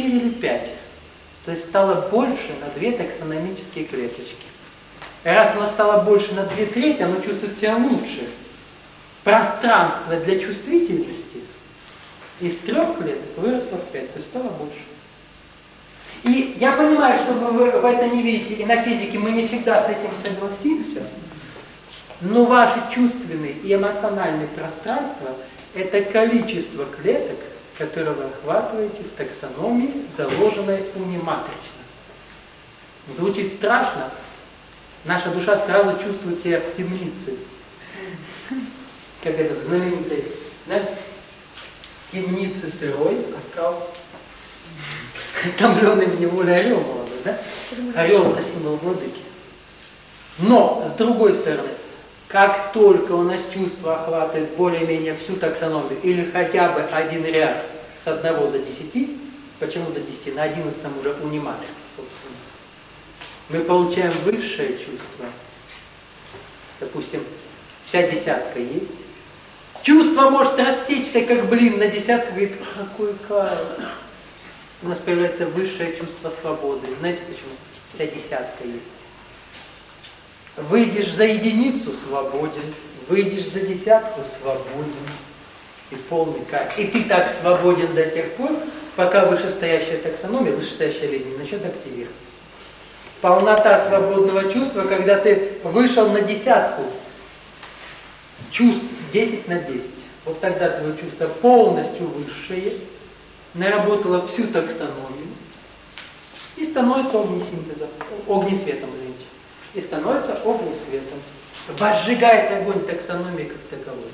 4 или 5. То есть стало больше на 2 таксономические клеточки. И раз оно стало больше на 2/3, оно чувствует себя лучше. Пространство для чувствительности из 3 клеток выросло в 5, то есть стало больше. И я понимаю, что вы в это не видите, и на физике мы не всегда с этим согласимся, но ваши чувственные и эмоциональные пространства – это количество клеток, которые вы охватываете в таксономии, заложенной униматрично. Звучит страшно. Наша душа сразу чувствует себя в темнице. Как это в знаменитой, да? Темнице сырой, астрал. Там лёный в неволе орел молодой, да? Орел это символ владыки. Но, с другой стороны, как только у нас чувство охватывает более-менее всю таксономию, или хотя бы один ряд с 1 до 10, почему до 10? На 11 уже униматрица, собственно. Мы получаем высшее чувство. Допустим, вся десятка есть. Чувство может растечься, как блин, на десятку, говорит, какой кайф. У нас появляется высшее чувство свободы. Знаете почему? Вся десятка есть. Выйдешь за единицу – свободен. Выйдешь за десятку – свободен. И полный кайф. И ты так свободен до тех пор, пока вышестоящая таксономия, вышестоящая линия не начнет активироваться. Полнота свободного чувства, когда ты вышел на десятку чувств 10 на 10. Вот тогда твое чувство полностью высшее, наработало всю таксономию и становится огнесветом, извините. И становится огнесветом. Возжигает огонь таксономии как таковой.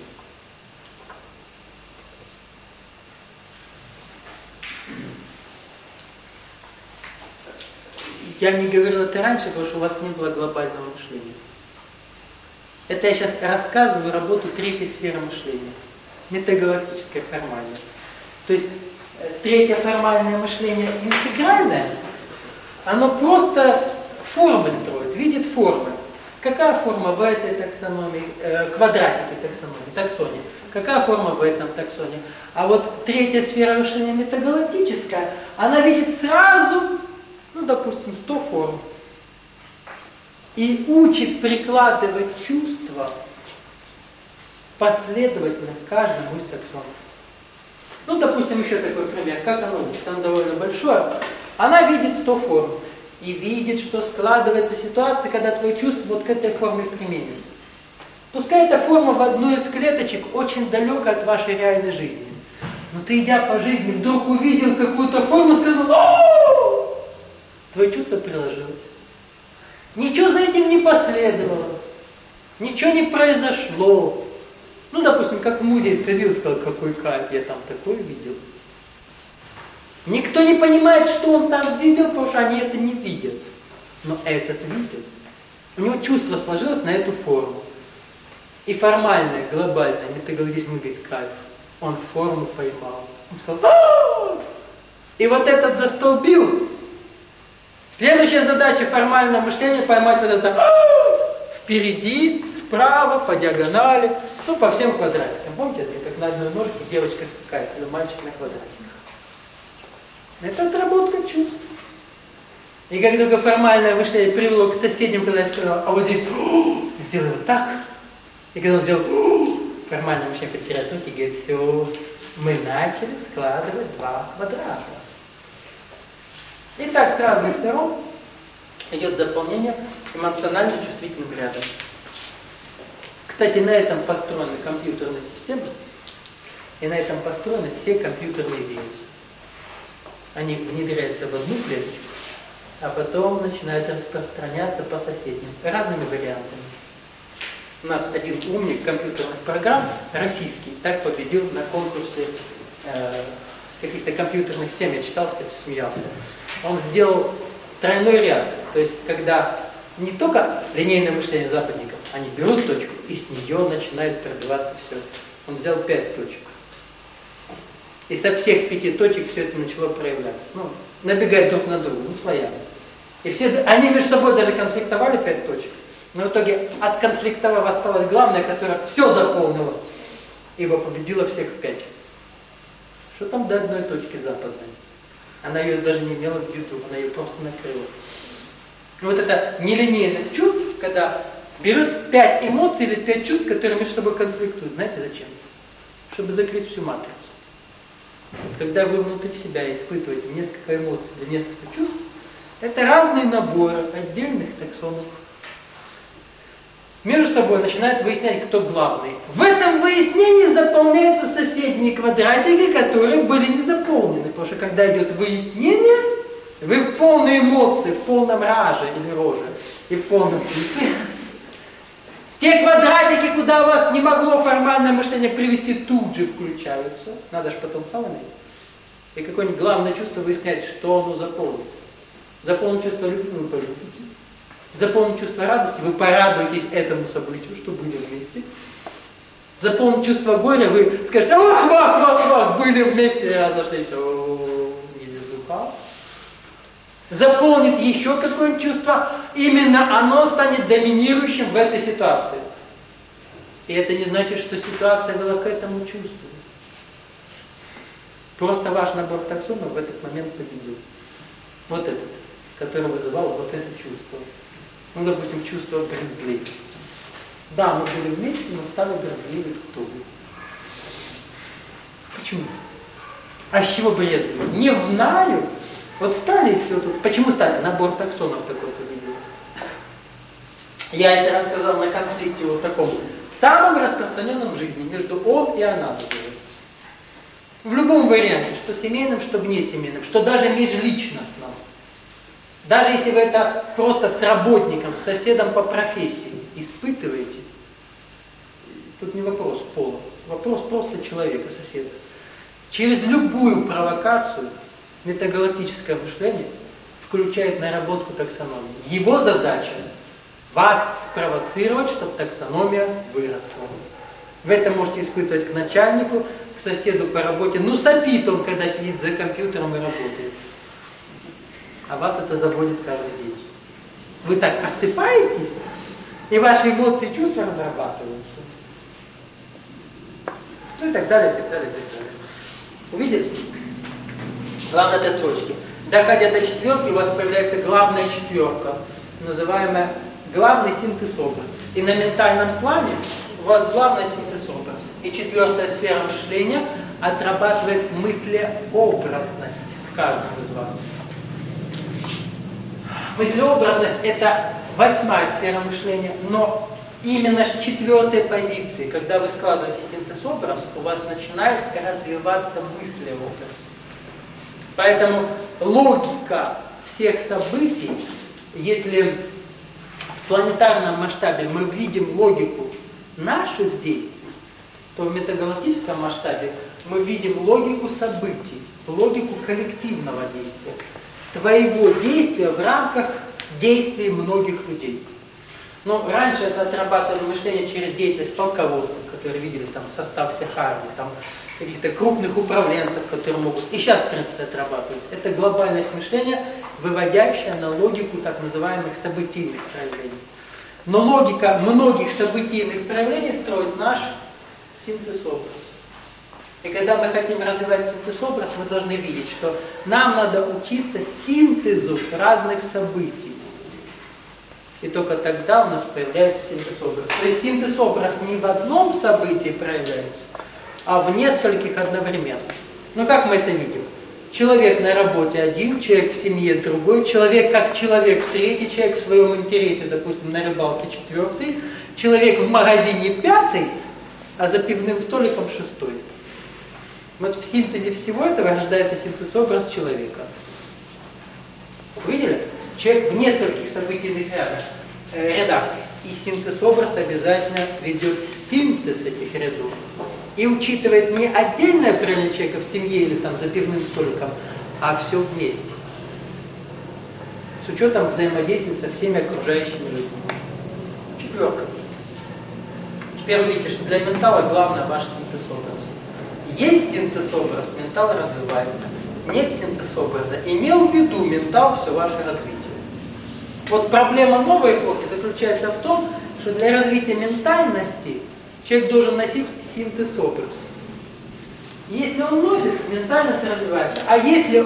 Я не говорил это раньше, потому что у вас не было глобального мышления. Это я сейчас рассказываю работу 3-й сферы мышления. Метагалактическое, формальное. То есть 3-е формальное мышление интегральное, оно просто формы строит, видит формы. Какая форма в этой таксономии, квадратике таксономии, таксоне? Какая форма в этом таксоне? А вот 3-я сфера мышления метагалактическая, она видит сразу, ну, допустим, 100 форм. И учит прикладывать чувства последовательно к каждому из таксонов. Ну, допустим, еще такой пример. Как оно учит? Оно довольно большое. Она видит 100 форм. И видит, что складывается ситуация, когда твое чувство вот к этой форме применится. Пускай эта форма в одной из клеточек очень далека от вашей реальной жизни. Но ты, идя по жизни, вдруг увидел какую-то форму и сказал: «О-о-о!» Твое чувство приложилось. Ничего за этим не последовало. Ничего не произошло. Ну, допустим, как в музей сходил и сказал: какой кайф, я там такое видел. Никто не понимает, что он там видел, потому что они это не видят. Но этот видел. У него чувство сложилось на эту форму. И формальное, глобальное, метагалактический говорит: кайф. Он форму поймал. Он сказал: «А-а-а!» И вот этот застолбил. Следующая задача формального мышления — поймать вот это «А-а-а!» впереди, справа, по диагонали, ну, по всем квадратикам. Помните, это как на одной ножке девочка скакает, или мальчик на квадратиках. Это отработка чувств. И как только формальное мышление привело к соседним, когда я сказал: а вот здесь сделай вот так. И когда он сделал формальное мышление, потеряет руки и говорит: все, мы начали складывать 2 квадрата. И так с разных сторон идет заполнение эмоционально чувствительным рядом. Кстати, на этом построены компьютерные системы, и на этом построены все компьютерные вирусы. Они внедряются в одну клеточку, а потом начинают распространяться по соседним разными вариантами. У нас один умник компьютерных программ, российский, так победил на конкурсе каких-то компьютерных систем, я читал, кстати, смеялся. Он сделал тройной ряд, то есть когда не только линейное мышление западников, они берут точку и с нее начинает пробиваться все. Он взял 5 точек. И со всех 5 точек все это начало проявляться. Ну, набегать друг на друга, ну, слоями. И все, они между собой даже конфликтовали 5 точек. Но в итоге отконфликтовав осталось главное, которое все заполнило, ибо победило всех в 5. Что там до одной точки западной? Она ее даже не имела в виду, она ее просто накрыла. И вот эта нелинейность чувств, когда берет 5 эмоций или 5 чувств, которые между собой конфликтуют. Знаете зачем? Чтобы закрыть всю матрицу. Вот когда вы внутри себя испытываете несколько эмоций или несколько чувств, это разные наборы отдельных таксонов. Между собой начинают выяснять, кто главный. В этом выяснении заполняются соседние квадратики, которые были не заполнены. Потому что когда идет выяснение, вы в полной эмоции, в полном раже или роже, и в полном чувстве. Те квадратики, куда вас не могло формальное мышление привести, тут же включаются. Надо же потом самому. И какое-нибудь главное чувство выяснять, что оно заполнит. Заполнит чувство любви, вы полюбите. Заполнит чувство радости, вы порадуетесь этому событию, что были вместе. Заполнит чувство горя, вы скажете, ах, были вместе, разошлись, не везуха. Заполнит еще какое-нибудь чувство, именно оно станет доминирующим в этой ситуации. И это не значит, что ситуация вела к этому чувству. Просто ваш набор таксонов в этот момент победил. Вот этот, который вызывал вот это чувство. Ну, допустим, чувство брезгливости. Да, мы были вместе, но стали брезгливы кто бы. Почему? А с чего брезгливы? Не знаю. Вот стали и все тут. Почему стали? Набор таксонов такой победил. Я это рассказал на конфликте вот таком самом распространенном в жизни, между он и она называется. В любом варианте, что семейным, что внесемейным, что даже межличностным. Даже если вы это просто с работником, с соседом по профессии испытываете, тут не вопрос пола, вопрос просто человека, соседа. Через любую провокацию метагалактическое мышление включает наработку таксономии. Его задача вас спровоцировать, чтобы таксономия выросла. В этом можете испытывать к начальнику, к соседу по работе. Ну сопит он, когда сидит за компьютером и работает. А вас это заводит каждый день. Вы так просыпаетесь, и ваши эмоции и чувства разрабатываются. Ну и так далее, и так далее, и так далее. Увидели? Главное до точки. Доходя до четверки, у вас появляется главная четверка, называемая главный синтез-образ. И на ментальном плане у вас главный синтез-образ. И четвертая сфера мышления отрабатывает мыслеобразность в каждом из вас. Мыслеобразность – это 8-я сфера мышления, но именно с 4-й позиции, когда вы складываете синтез-образ, у вас начинает развиваться мыслеобраз. Поэтому логика всех событий, если в планетарном масштабе мы видим логику наших действий, то в метагалактическом масштабе мы видим логику событий, логику коллективного действия, твоего действия в рамках действий многих людей. Но раньше это отрабатывали мышление через деятельность полководцев, которые видели там состав всех армий, там каких-то крупных управленцев, которые могут. И сейчас, в принципе, отрабатывают. Это глобальность мышления, выводящая на логику так называемых событийных проявлений. Но логика многих событийных проявлений строит наш синтез-образ. И когда мы хотим развивать синтез-образ, мы должны видеть, что нам надо учиться синтезу разных событий. И только тогда у нас появляется синтез-образ. То есть синтез-образ не в одном событии проявляется, а в нескольких одновременно. Ну как мы это видим? Человек на работе один, человек в семье другой, человек как человек третий, человек в своем интересе, допустим, на рыбалке четвертый, человек в магазине пятый, а за пивным столиком шестой. Вот в синтезе всего этого рождается синтез-образ человека. Видели? Человек в нескольких событийных рядах. И синтез-образ обязательно ведет синтез этих рядов. И учитывает не отдельное проявление человека в семье или там за пивным столиком, а все вместе. С учетом взаимодействия со всеми окружающими людьми. Четверка. Теперь вы видите, что для ментала главное ваш синтез-образ. Есть синтез-образ, ментал развивается. Нет синтез-образа. Имел в виду ментал все ваше развитие. Вот проблема новой эпохи заключается в том, что для развития ментальности человек должен носить синтез-образ. Если он носит, ментальность развивается. А если